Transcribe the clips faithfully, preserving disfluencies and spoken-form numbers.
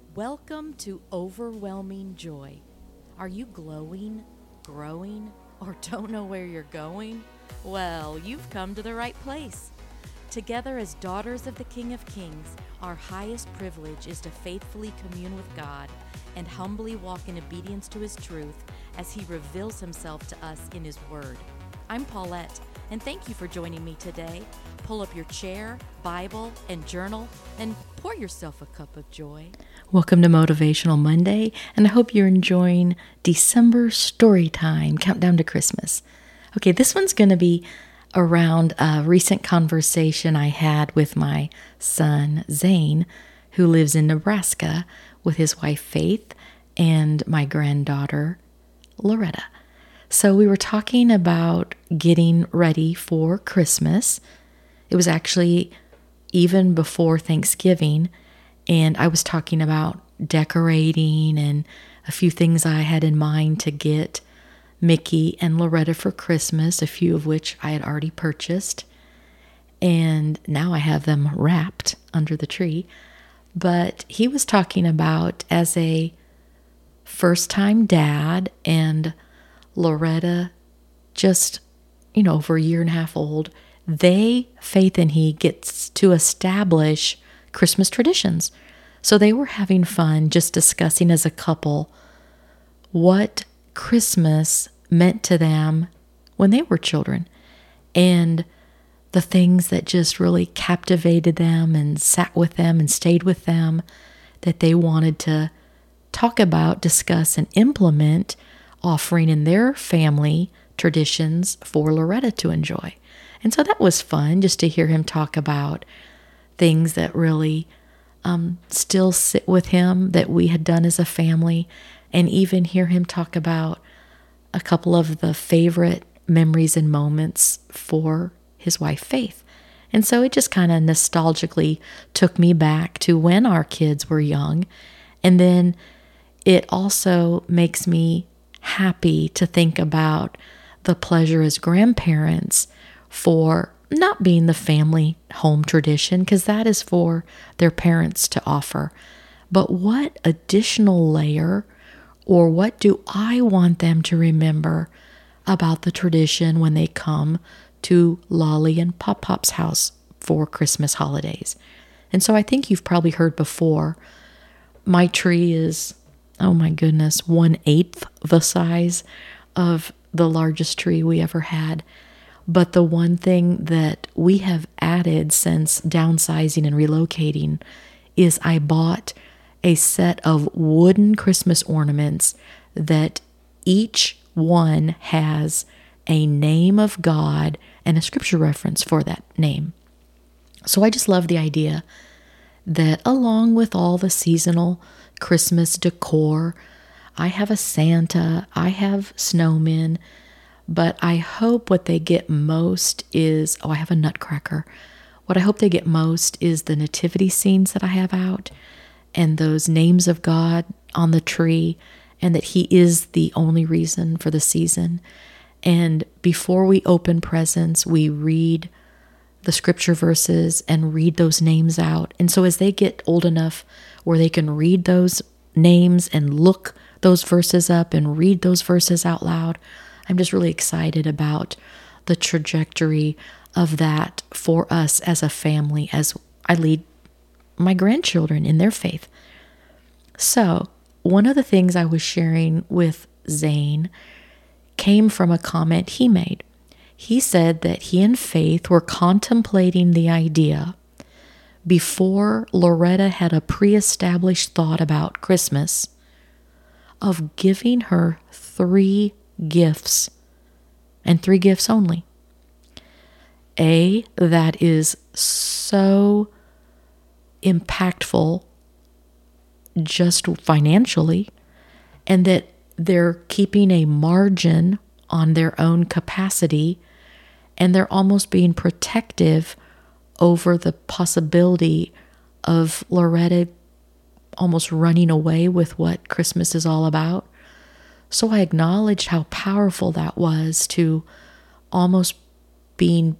Welcome to Overwhelming Joy. Are you glowing, growing, or don't know where you're going? Well, you've come to the right place. Together as daughters of the King of Kings, our highest privilege is to faithfully commune with God and humbly walk in obedience to His truth as He reveals Himself to us in His Word. I'm Paulette, and thank you for joining me today. Pull up your chair, Bible, and journal, and pour yourself a cup of joy. Welcome to Motivational Monday, and I hope you're enjoying December story time, countdown to Christmas. Okay, this one's going to be around a recent conversation I had with my son, Zane, who lives in Nebraska with his wife, Faith, and my granddaughter, Loretta. So we were talking about getting ready for Christmas. It was actually even before Thanksgiving, and I was talking about decorating and a few things I had in mind to get Mickey and Loretta for Christmas, a few of which I had already purchased, and now I have them wrapped under the tree. But he was talking about, as a first-time dad and Loretta just, you know, over a year and a half old, they, Faith and he, gets to establish Christmas traditions. So they were having fun just discussing as a couple what Christmas meant to them when they were children, and the things that just really captivated them and sat with them and stayed with them that they wanted to talk about, discuss, and implement, offering in their family traditions for Loretta to enjoy. And so that was fun just to hear him talk about things that really um, still sit with him that we had done as a family, and even hear him talk about a couple of the favorite memories and moments for his wife, Faith. And so it just kind of nostalgically took me back to when our kids were young. And then it also makes me happy to think about the pleasure as grandparents for not being the family home tradition, because that is for their parents to offer. But what additional layer, or what do I want them to remember about the tradition when they come to Lolly and Pop Pop's house for Christmas holidays? And so I think you've probably heard before, my tree is, oh my goodness, one-eighth the size of the largest tree we ever had. But the one thing that we have added since downsizing and relocating is I bought a set of wooden Christmas ornaments that each one has a name of God and a scripture reference for that name. So I just love the idea that along with all the seasonal Christmas decor, I have a Santa, I have snowmen, but I hope what they get most is, oh, I have a nutcracker. What I hope they get most is the nativity scenes that I have out, and those names of God on the tree, and that He is the only reason for the season. And before we open presents, we read the scripture verses and read those names out. And so as they get old enough where they can read those names and look those verses up and read those verses out loud, I'm just really excited about the trajectory of that for us as a family as I lead my grandchildren in their faith. So one of the things I was sharing with Zane came from a comment he made. He said that he and Faith were contemplating the idea, before Loretta had a pre-established thought about Christmas, of giving her three gifts, and three gifts only. A, that is so impactful just financially, and that they're keeping a margin on their own capacity, and they're almost being protective over the possibility of Loretta almost running away with what Christmas is all about. So I acknowledged how powerful that was, to almost being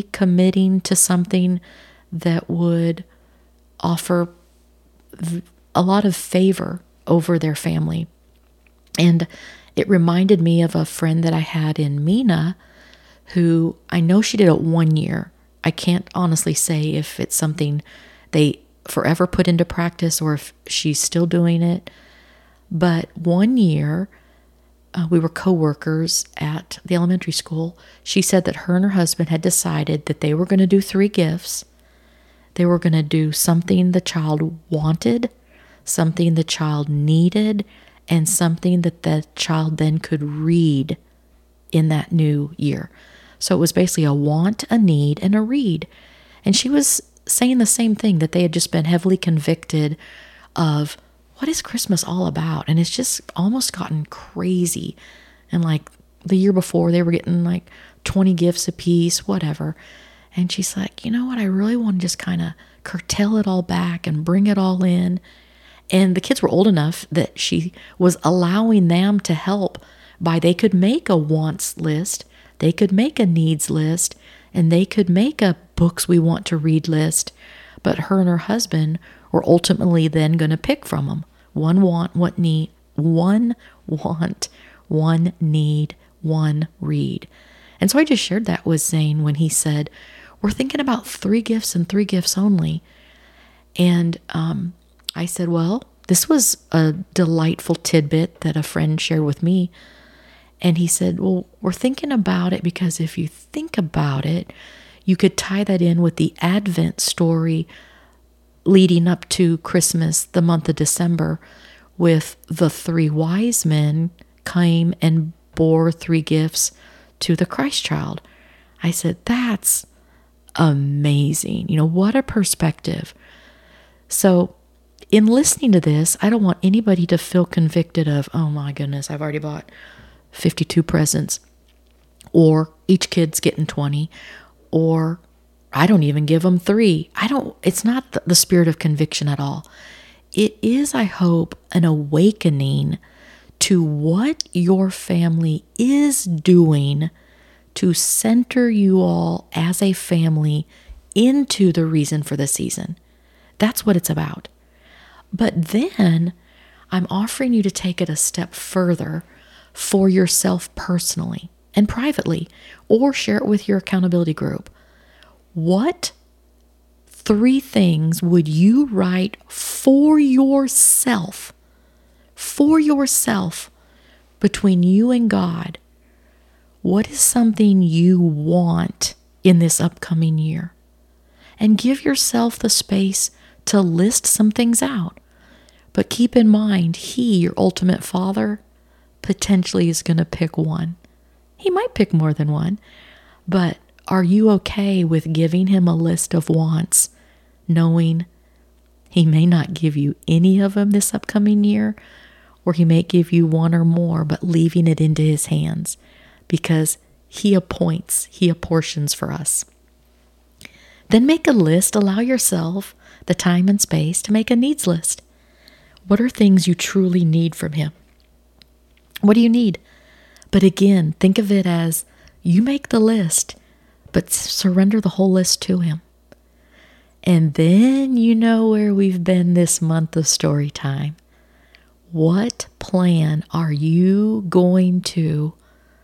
pre-committing to something that would offer a lot of favor over their family. And it reminded me of a friend that I had in Mena, who I know she did it one year. I can't honestly say if it's something they forever put into practice or if she's still doing it. But one year, uh, we were co-workers at the elementary school. She said that her and her husband had decided that they were going to do three gifts. They were going to do something the child wanted, something the child needed, and something that the child then could read in that new year. So it was basically a want, a need, and a read. And she was saying the same thing, that they had just been heavily convicted of what is Christmas all about? And it's just almost gotten crazy. And like the year before, they were getting like twenty gifts a piece, whatever. And she's like, you know what? I really want to just kind of curtail it all back and bring it all in. And the kids were old enough that she was allowing them to help by they could make a wants list, they could make a needs list, and they could make a books we want to read list. But her and her husband were ultimately then going to pick from them. One want, one need, one want, one need, one read. And so I just shared that with Zane when he said, we're thinking about three gifts and three gifts only. And um, I said, well, this was a delightful tidbit that a friend shared with me. And he said, well, we're thinking about it because if you think about it, you could tie that in with the Advent story leading up to Christmas, the month of December, with the three wise men came and bore three gifts to the Christ child. I said, that's amazing. You know, what a perspective. So in listening to this, I don't want anybody to feel convicted of, oh my goodness, I've already bought fifty-two presents, or each kid's getting twenty, or I don't even give them three. I don't, it's not the, the spirit of conviction at all. It is, I hope, an awakening to what your family is doing to center you all as a family into the reason for the season. That's what it's about. But then I'm offering you to take it a step further for yourself personally and privately, or share it with your accountability group. What three things would you write for yourself, for yourself, between you and God? What is something you want in this upcoming year? And give yourself the space to list some things out. But keep in mind, He, your ultimate Father, potentially is going to pick one. He might pick more than one, but are you okay with giving Him a list of wants, knowing He may not give you any of them this upcoming year, or He may give you one or more, but leaving it into His hands because He appoints, He apportions for us. Then make a list. Allow yourself the time and space to make a needs list. What are things you truly need from Him? What do you need? But again, think of it as you make the list, but surrender the whole list to Him. And then you know where we've been this month of story time. What plan are you going to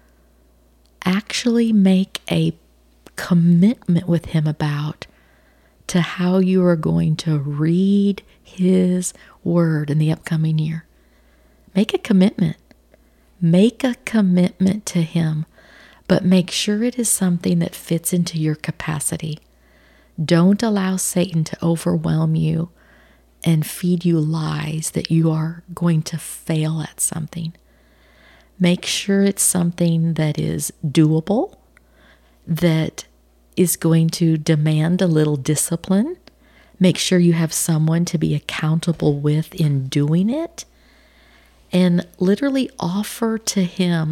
actually make a commitment with Him about, to how you are going to read His Word in the upcoming year? Make a commitment. Make a commitment to Him, but make sure it is something that fits into your capacity. Don't allow Satan to overwhelm you and feed you lies that you are going to fail at something. Make sure it's something that is doable, that is going to demand a little discipline. Make sure you have someone to be accountable with in doing it. And literally offer to Him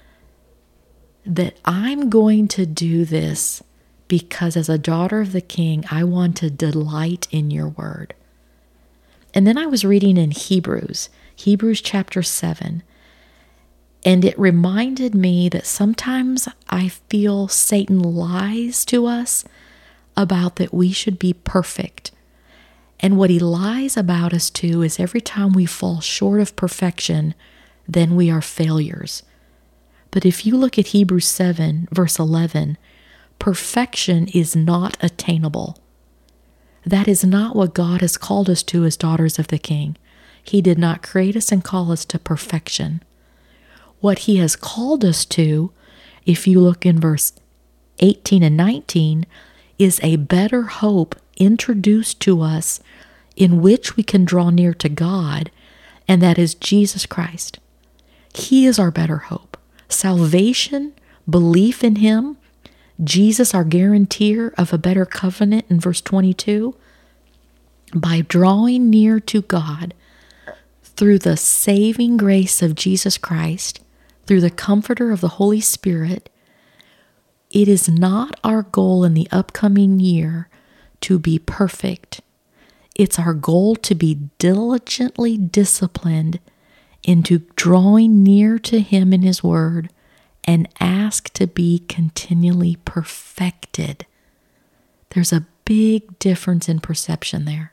that I'm going to do this because as a daughter of the King, I want to delight in your word. And then I was reading in Hebrews, Hebrews chapter seven, and it reminded me that sometimes I feel Satan lies to us about that we should be perfect. And what he lies about us too is every time we fall short of perfection, then we are failures. But if you look at Hebrews seven, verse eleven, perfection is not attainable. That is not what God has called us to as daughters of the King. He did not create us and call us to perfection. What he has called us to, if you look in verse eighteen and nineteen, is a better hope introduced to us in which we can draw near to God, and that is Jesus Christ. He is our better hope. Salvation, belief in him, Jesus, our guarantor of a better covenant in verse twenty-two, by drawing near to God through the saving grace of Jesus Christ, through the comforter of the Holy Spirit, it is not our goal in the upcoming year to be perfect. It's our goal to be diligently disciplined into drawing near to him in his word and ask to be continually perfected. There's a big difference in perception there.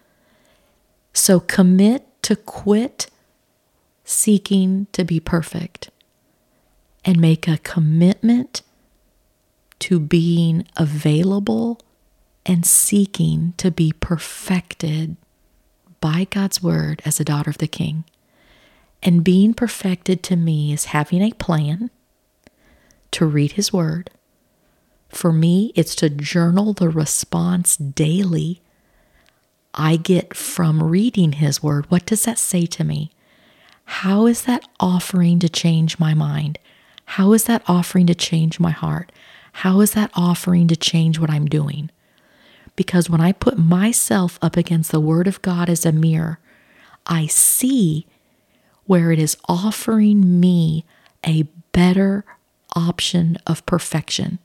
So commit to quit seeking to be perfect and make a commitment to being available and seeking to be perfected by God's word as a daughter of the King. And being perfected to me is having a plan to read his word. For me, it's to journal the response daily I get from reading his word. What does that say to me? How is that offering to change my mind? How is that offering to change my heart? How is that offering to change what I'm doing? Because when I put myself up against the word of God as a mirror, I see where it is offering me a better option of perfection.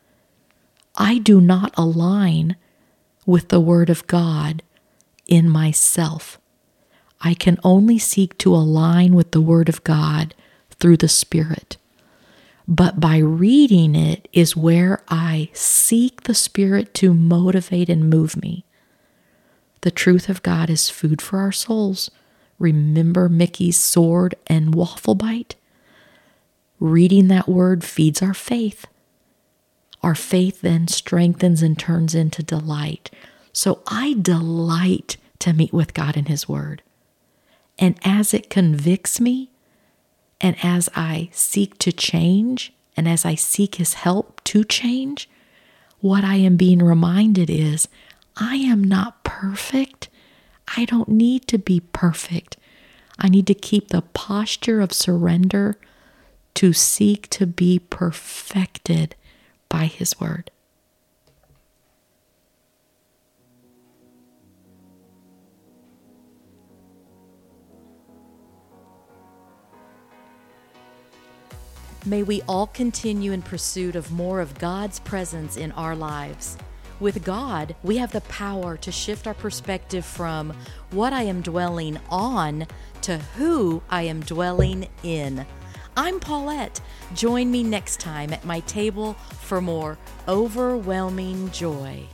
I do not align with the word of God in myself. I can only seek to align with the word of God through the Spirit. But by reading it is where I seek the Spirit to motivate and move me. The truth of God is food for our souls. Remember Mickey's sword and waffle bite? Reading that word feeds our faith. Our faith then strengthens and turns into delight. So I delight to meet with God in his word. And as it convicts me, and as I seek to change, and as I seek his help to change, what I am being reminded is, I am not perfect. I don't need to be perfect. I need to keep the posture of surrender to seek to be perfected by his word. May we all continue in pursuit of more of God's presence in our lives. With God, we have the power to shift our perspective from what I am dwelling on to who I am dwelling in. I'm Paulette. Join me next time at my table for more overwhelming joy.